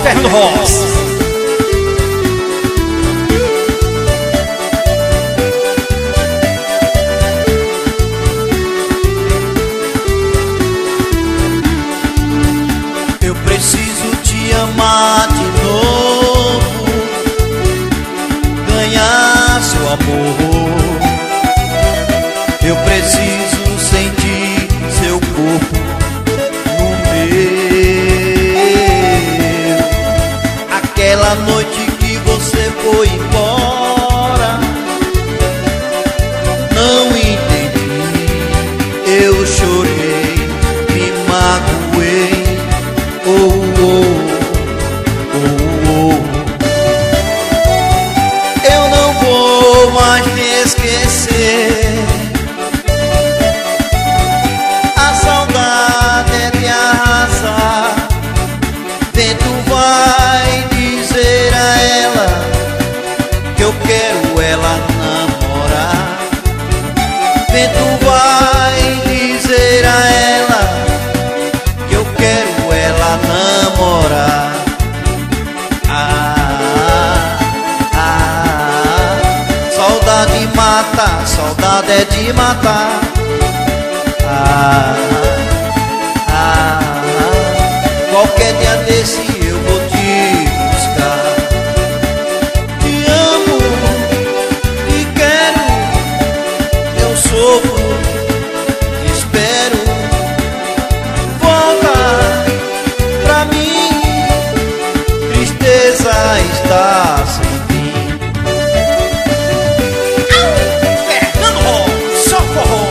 Fernando Ross. Eu preciso te amar de novo, ganhar seu amor. Eu preciso sentir seu corpo no meu. Aquela noite que você foi embora, não entendi, eu chorei, me magoei. Oh, oh, oh, oh. Eu não vou mais me esquecer. A saudade é de arrasar. Vento vai dizer a ela que eu quero ela namorar. Vento vai dizer a ela que eu quero ela namorar. Saudade mata, saudade é de matar. Qualquer dia desse eu vou te buscar. Te amo, te quero, eu sofro, te espero. Volta pra mim, tristeza está sem fim. Fernando Ross, só forró.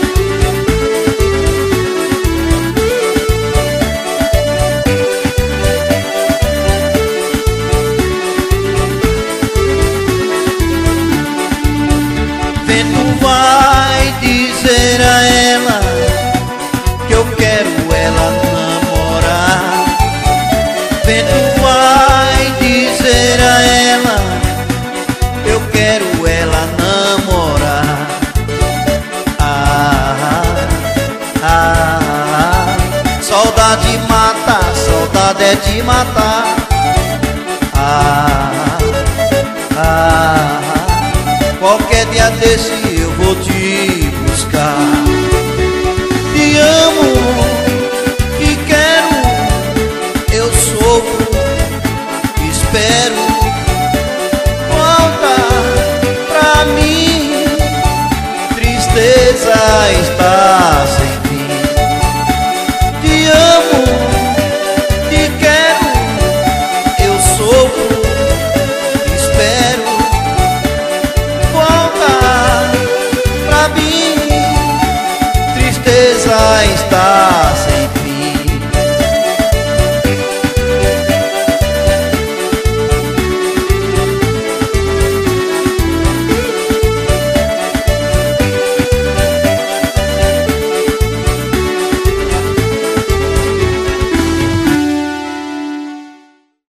Vento vai dizer a ela que eu quero ela namorar. Vento vai dizer a ela que eu quero ela namorar. Saudade mata, saudade é de matar. Qualquer dia desse eu vou te